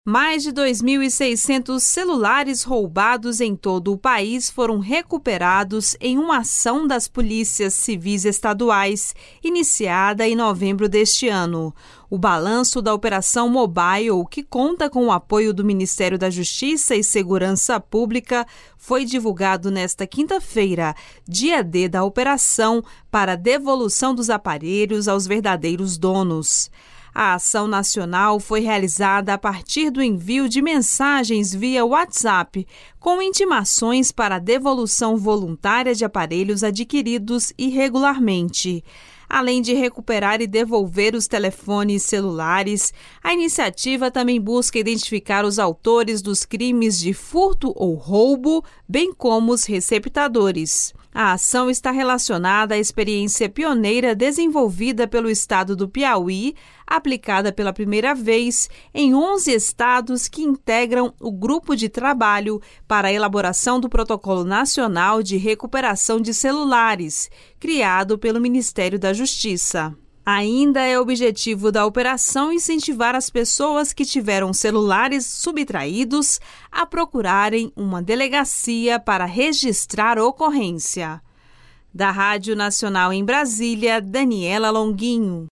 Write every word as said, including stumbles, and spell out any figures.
Mais de dois mil e seiscentos celulares roubados em todo o país foram recuperados em uma ação das polícias civis estaduais, iniciada em novembro deste ano. O balanço da Operação Mobile, que conta com o apoio do Ministério da Justiça e Segurança Pública, foi divulgado nesta quinta-feira, dia D da operação, para a devolução dos aparelhos aos verdadeiros donos. A ação nacional foi realizada a partir do envio de mensagens via WhatsApp, com intimações para a devolução voluntária de aparelhos adquiridos irregularmente. Além de recuperar e devolver os telefones celulares, a iniciativa também busca identificar os autores dos crimes de furto ou roubo, bem como os receptadores. A ação está relacionada à experiência pioneira desenvolvida pelo estado do Piauí, aplicada pela primeira vez em onze estados que integram o Grupo de Trabalho para a elaboração do Protocolo Nacional de Recuperação de Celulares, criado pelo Ministério da Justiça. Ainda é objetivo da operação incentivar as pessoas que tiveram celulares subtraídos a procurarem uma delegacia para registrar ocorrência. Da Rádio Nacional em Brasília, Daniela Longuinho.